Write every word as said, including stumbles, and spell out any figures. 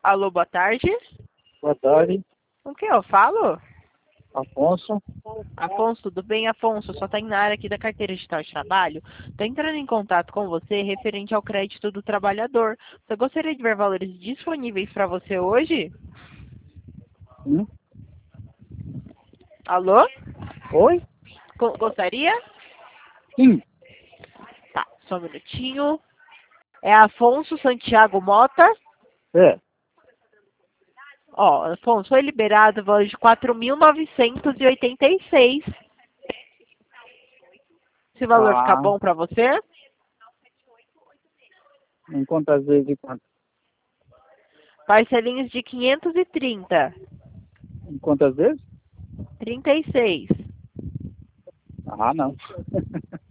Alô, boa tarde. Boa tarde, Com quem eu falo? Afonso. Afonso, tudo bem, Afonso? Só tá na área aqui da carteira digital de trabalho. Tô entrando em contato com você referente ao crédito do trabalhador. Você gostaria de ver valores disponíveis para você hoje? Hum? Alô? Oi? Co- Gostaria? Sim. Tá, só um minutinho. É Afonso Santiago Mota. É. Ó, Afonso, foi liberado o valor de quatro mil novecentos e oitenta e seis. Esse valor fica Ah, bom para você? em quantas vezes e quantas? Parcelinhos de quinhentos e trinta. Em quantas vezes? trinta e seis. Ah, não.